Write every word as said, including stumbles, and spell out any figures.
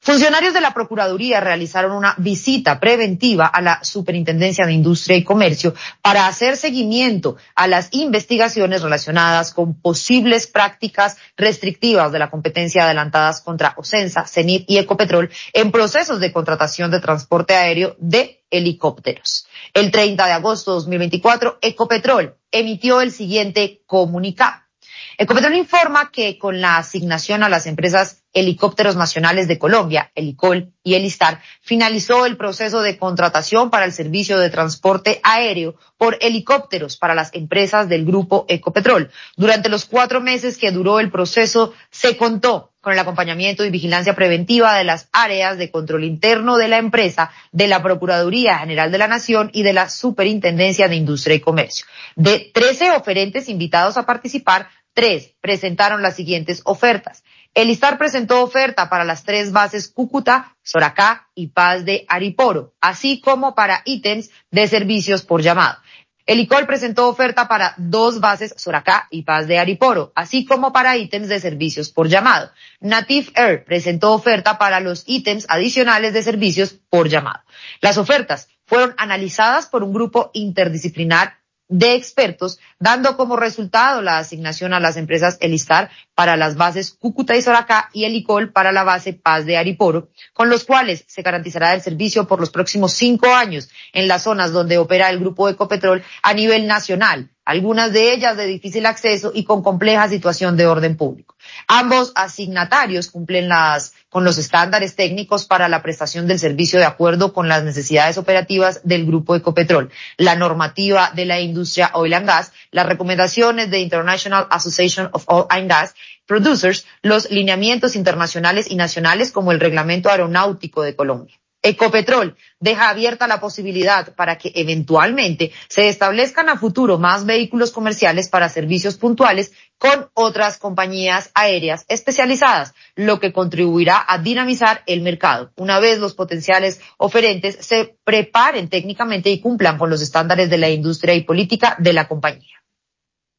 Funcionarios de la Procuraduría realizaron una visita preventiva a la Superintendencia de Industria y Comercio para hacer seguimiento a las investigaciones relacionadas con posibles prácticas restrictivas de la competencia adelantadas contra Ocensa, Cenit y Ecopetrol en procesos de contratación de transporte aéreo de helicópteros. El treinta de agosto de dos mil veinticuatro, Ecopetrol emitió el siguiente comunicado. Ecopetrol informa que con la asignación a las empresas Helicópteros Nacionales de Colombia, Helicol y Elistar, finalizó el proceso de contratación para el servicio de transporte aéreo por helicópteros para las empresas del grupo Ecopetrol. Durante los cuatro meses que duró el proceso, se contó con el acompañamiento y vigilancia preventiva de las áreas de control interno de la empresa, de la Procuraduría General de la Nación y de la Superintendencia de Industria y Comercio. De trece oferentes invitados a participar, tres presentaron las siguientes ofertas. Elistar presentó oferta para las tres bases Cúcuta, Soracá y Paz de Ariporo, así como para ítems de servicios por llamado. Helicol presentó oferta para dos bases Soracá y Paz de Ariporo, así como para ítems de servicios por llamado. Natif Air presentó oferta para los ítems adicionales de servicios por llamado. Las ofertas fueron analizadas por un grupo interdisciplinar de expertos, dando como resultado la asignación a las empresas Elistar para las bases Cúcuta y Soracá y Helicol para la base Paz de Ariporo, con los cuales se garantizará el servicio por los próximos cinco años en las zonas donde opera el grupo Ecopetrol a nivel nacional, algunas de ellas de difícil acceso y con compleja situación de orden público. Ambos asignatarios cumplen las con los estándares técnicos para la prestación del servicio de acuerdo con las necesidades operativas del grupo Ecopetrol, la normativa de la industria Oil and Gas, las recomendaciones de International Association of Oil and Gas Producers, los lineamientos internacionales y nacionales como el Reglamento Aeronáutico de Colombia. Ecopetrol deja abierta la posibilidad para que eventualmente se establezcan a futuro más vehículos comerciales para servicios puntuales con otras compañías aéreas especializadas, lo que contribuirá a dinamizar el mercado, una vez los potenciales oferentes se preparen técnicamente y cumplan con los estándares de la industria y política de la compañía.